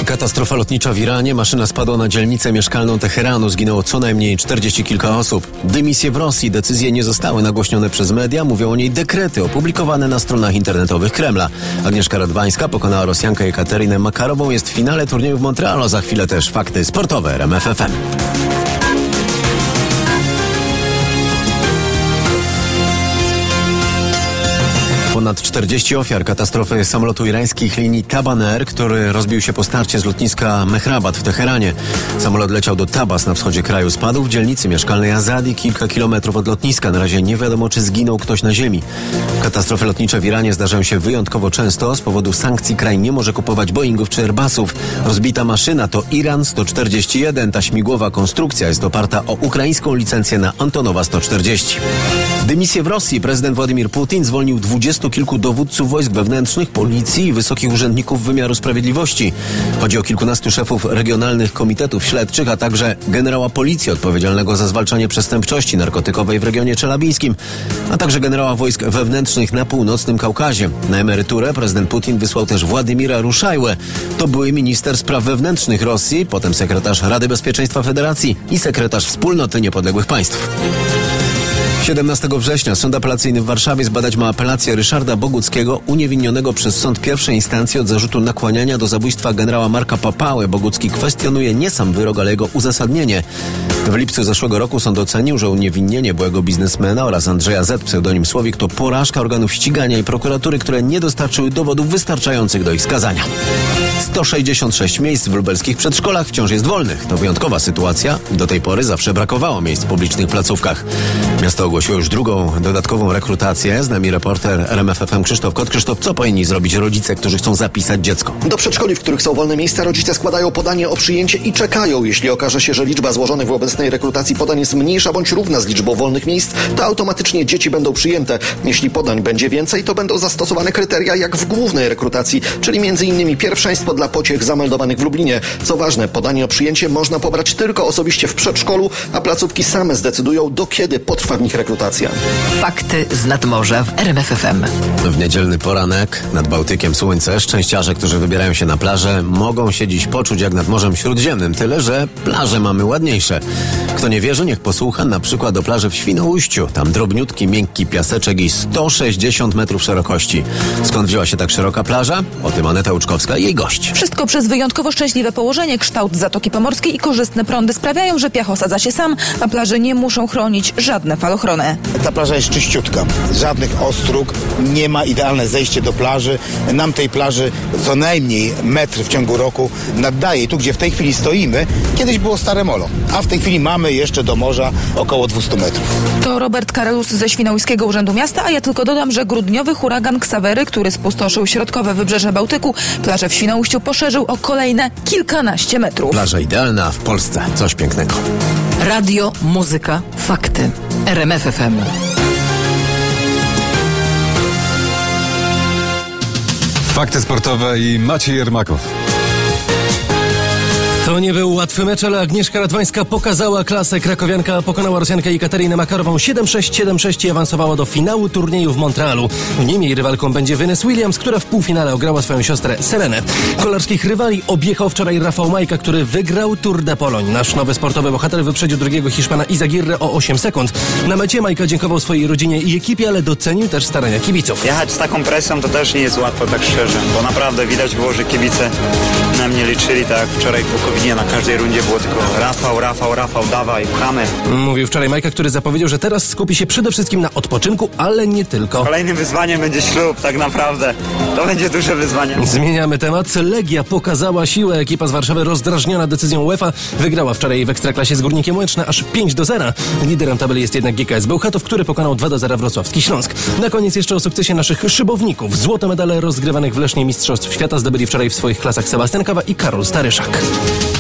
Katastrofa lotnicza w Iranie. Maszyna spadła na dzielnicę mieszkalną Teheranu. Zginęło co najmniej 40 kilka osób. Dymisje w Rosji. Decyzje nie zostały nagłośnione przez media. Mówią o niej dekrety opublikowane na stronach internetowych Kremla. Agnieszka Radwańska pokonała Rosjankę Ekaterynę Makarową. Jest w finale turnieju w Montrealu. Za chwilę też fakty sportowe RMF FM. Ponad 40 ofiar katastrofy samolotu irańskich linii Taban Air, który rozbił się po starcie z lotniska Mehrabat w Teheranie. Samolot leciał do Tabas na wschodzie kraju. Spadł w dzielnicy mieszkalnej Azadi, kilka kilometrów od lotniska. Na razie nie wiadomo, czy zginął ktoś na ziemi. Katastrofy lotnicze w Iranie zdarzają się wyjątkowo często. Z powodu sankcji kraj nie może kupować Boeingów czy Airbusów. Rozbita maszyna to Iran 141. Ta śmigłowa konstrukcja jest oparta o ukraińską licencję na Antonowa 140. Dymisję w Rosji. Prezydent Władimir Putin zwolnił 20 kilku dowódców wojsk wewnętrznych, policji i wysokich urzędników wymiaru sprawiedliwości. Chodzi o kilkunastu szefów regionalnych komitetów śledczych, a także generała policji odpowiedzialnego za zwalczanie przestępczości narkotykowej w regionie czelabińskim, a także generała wojsk wewnętrznych na północnym Kaukazie. Na emeryturę prezydent Putin wysłał też Władimira Ruszajłę. To były minister spraw wewnętrznych Rosji, potem sekretarz Rady Bezpieczeństwa Federacji i sekretarz Wspólnoty Niepodległych Państw. 17 września Sąd Apelacyjny w Warszawie zbadać ma apelację Ryszarda Boguckiego, uniewinnionego przez sąd pierwszej instancji od zarzutu nakłaniania do zabójstwa generała Marka Papały. Bogucki kwestionuje nie sam wyrok, ale jego uzasadnienie. W lipcu zeszłego roku sąd ocenił, że uniewinnienie byłego biznesmena oraz Andrzeja Z. pseudonim Słowik to porażka organów ścigania i prokuratury, które nie dostarczyły dowodów wystarczających do ich skazania. 166 miejsc w lubelskich przedszkolach wciąż jest wolnych. To wyjątkowa sytuacja. Do tej pory zawsze brakowało miejsc w publicznych placówkach. Miasto ogłosiło już drugą dodatkową rekrutację. Z nami reporter RMF FM Krzysztof Kot. Krzysztof, co powinni zrobić rodzice, którzy chcą zapisać dziecko? Do przedszkoli, w których są wolne miejsca, rodzice składają podanie o przyjęcie i czekają. Jeśli okaże się, że liczba złożonych w obecnej rekrutacji podań jest mniejsza bądź równa z liczbą wolnych miejsc, to automatycznie dzieci będą przyjęte. Jeśli podań będzie więcej, to będą zastosowane kryteria jak w głównej rekrutacji, czyli m.in. pierwszeństwo dla pociech zameldowanych w Lublinie. Co ważne, podanie o przyjęcie można pobrać tylko osobiście w przedszkolu, a placówki same zdecydują, do kiedy potrwa w nich rekrutacja. Fakty z nadmorza w RMF FM. W niedzielny poranek nad Bałtykiem słońce. Szczęściarze, którzy wybierają się na plażę, mogą się dziś poczuć jak nad Morzem Śródziemnym. Tyle, że plaże mamy ładniejsze. Kto nie wierzy, niech posłucha na przykład o plaży w Świnoujściu. Tam drobniutki, miękki piaseczek i 160 metrów szerokości. Skąd wzięła się tak szeroka plaża? O tym Aneta Łuczkowska i jej gość. Wszystko przez wyjątkowo szczęśliwe położenie, kształt Zatoki Pomorskiej i korzystne prądy sprawiają, że piach osadza się sam, a plaży nie muszą chronić żadne falochrony. Ta plaża jest czyściutka. Żadnych ostróg, nie ma idealne zejście do plaży. Nam tej plaży co najmniej metr w ciągu roku naddaje. Tu, gdzie w tej chwili stoimy, kiedyś było stare molo, a w tej chwili mamy jeszcze do morza około 200 metrów. To Robert Karelus ze Świnoujskiego Urzędu Miasta, a ja tylko dodam, że grudniowy huragan Ksawery, który spustoszył środkowe wybrzeże Bałtyku, plażę w Świnoujściu poszerzył o kolejne kilkanaście metrów. Plaża idealna w Polsce. Coś pięknego. Radio, muzyka, fakty. RMF FM. Fakty sportowe i Maciej Jermakow. To nie był łatwy mecz, ale Agnieszka Radwańska pokazała klasę. Krakowianka pokonała Rosjankę Ekaterynę Makarową 7-6, 7-6 i awansowała do finału turnieju w Montrealu. W nim jej rywalką będzie Venus Williams, która w półfinale ograła swoją siostrę Serenę. Kolarskich rywali objechał wczoraj Rafał Majka, który wygrał Tour de Pologne. Nasz nowy sportowy bohater wyprzedził drugiego Hiszpana Izagirre o 8 sekund. Na mecie Majka dziękował swojej rodzinie i ekipie, ale docenił też starania kibiców. Jechać z taką presją to też nie jest łatwo, tak szczerze, bo naprawdę widać było, że kibice na mnie liczyli, tak jak wczoraj po Kowinie na każdej rundzie było tylko Rafał, dawaj, pchamy. Mówił wczoraj Majka, który zapowiedział, że teraz skupi się przede wszystkim na odpoczynku, ale nie tylko. Kolejnym wyzwaniem będzie ślub, tak naprawdę. To będzie duże wyzwanie. Zmieniamy temat. Legia pokazała siłę. Ekipa z Warszawy rozdrażniona decyzją UEFA wygrała wczoraj w Ekstraklasie z Górnikiem Łęczna aż 5-0. Liderem tabeli jest jednak GKS Bełchatów, który pokonał 2-0 Wrocławski Śląsk. Na koniec jeszcze o sukcesie naszych szybowników. Złote medale rozgrywanych w Lesznie Mistrzostw Świata zdobyli wczoraj w swoich klasach Sebastian Kawa i Karol Staryszak.